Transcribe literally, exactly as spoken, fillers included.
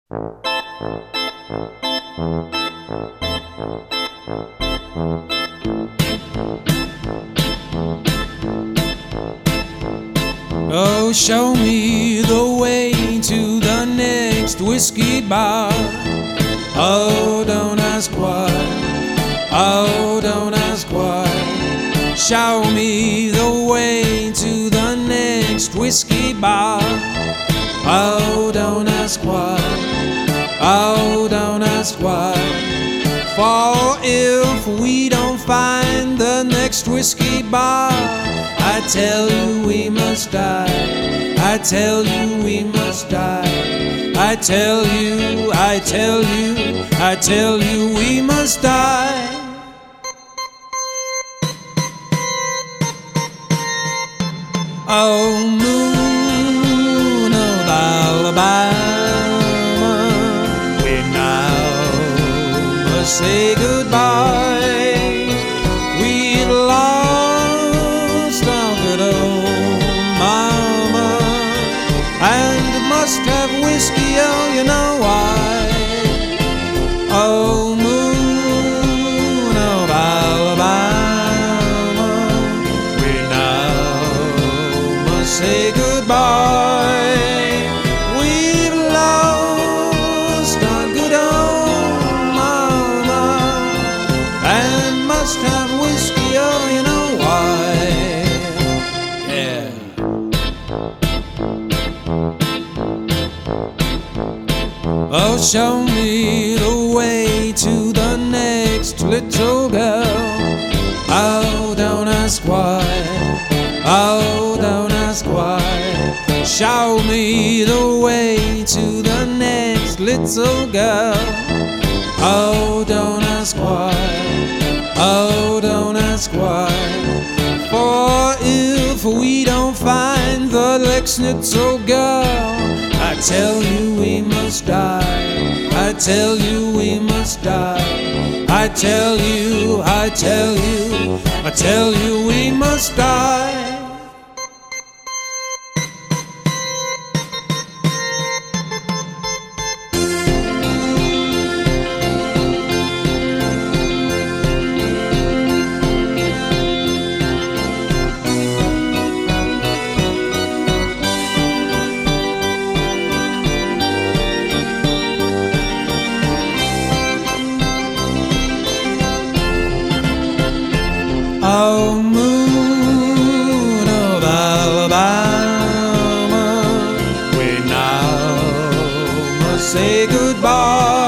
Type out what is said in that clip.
Oh, show me the way to the next whiskey bar. Oh, don't ask why. Oh, don't ask why. Show me the way to the next whiskey bar. Oh, don't ask why. Oh, don't ask why. For if we don't find the next whiskey bar, I tell you we must die. I tell you we must die. I tell you, I tell you, I tell you we must die. Oh, moon of Alabama, we now must say goodbye. We've lost our good old mama, and must have whiskey, oh, you know why. Oh, moon of Alabama, we now must say goodbye. We've lost our good old mama, and must have whiskey, oh, you know why. Yeah. Oh, show me the way to the next little girl. Oh, don't ask why. Oh, don't ask why. Show me the way to the next little girl. Oh, don't ask why. Oh, don't ask why. For if we don't find the next little girl, I tell you we must die. I tell you we must die. I tell you, I tell you, I tell you we must die. Oh, moon of Alabama, we now must say goodbye.